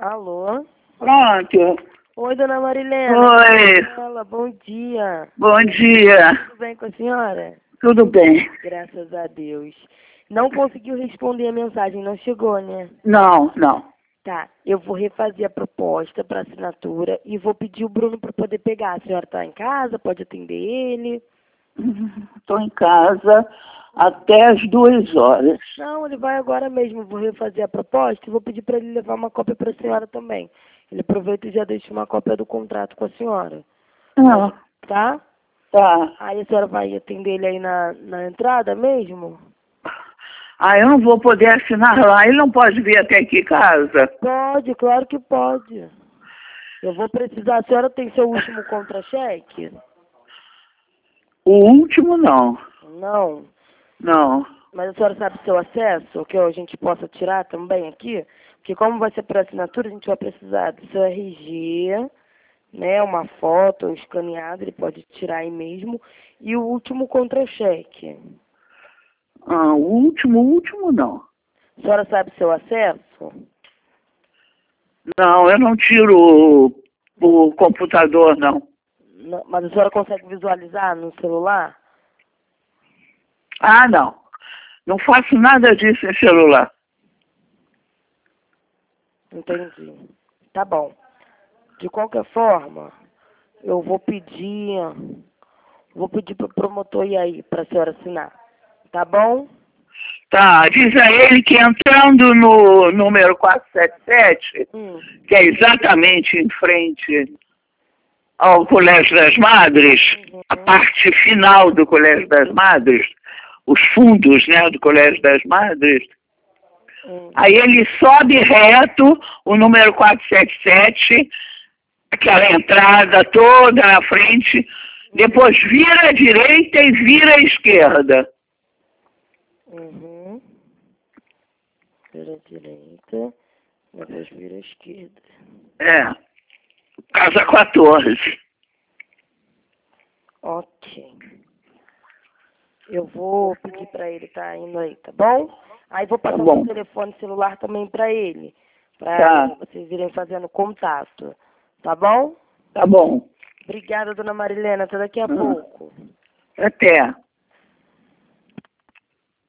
Alô? Pronto. Oi, dona Marilena. Oi. Fala, bom dia. Bom dia. Tudo bem com a senhora? Tudo bem? Graças a Deus. Não conseguiu responder a mensagem, não chegou, né? Não. Tá, eu vou refazer a proposta para assinatura e vou pedir o Bruno para poder pegar. A senhora está em casa, pode atender ele? Estou em casa até as 2 horas. Não, ele vai agora mesmo. Vou refazer a proposta e vou pedir para ele levar uma cópia para a senhora também. Ele aproveita e já deixa uma cópia do contrato com a senhora. Ah, Tá? tá. Aí a senhora vai atender ele aí na entrada mesmo? Eu não vou poder assinar lá. Ele não pode vir até aqui em casa. Pode, claro que pode. Eu vou precisar. A senhora tem seu último contra-cheque? O último, não. Não. Não. Mas a senhora sabe seu acesso, que a gente possa tirar também aqui? Porque como vai ser por assinatura, a gente vai precisar do seu RG, né, uma foto, um escaneado, ele pode tirar aí mesmo, e o último contra-cheque. O último, não. A senhora sabe seu acesso? Não, eu não tiro o computador, não. Não, mas a senhora consegue visualizar no celular? Não. Não faço nada disso em celular. Entendi. Tá bom. De qualquer forma, eu vou pedir pro promotor ir aí pra senhora assinar. Tá bom? Tá, diz a ele que entrando no número 477, que é exatamente em frente ao Colégio das Madres, a parte final do Colégio das Madres, os fundos, né, do Colégio das Madres, aí ele sobe reto o número 477, aquela entrada toda na frente, depois vira à direita e vira à esquerda. Vira à direita, depois vira à esquerda. Casa 14. Ok. Eu vou pedir pra ele tá indo aí, tá bom? Aí vou passar o telefone celular também pra ele, pra vocês irem fazendo contato, tá bom? Tá bom. Obrigada, dona Marilena, até daqui a pouco. Até.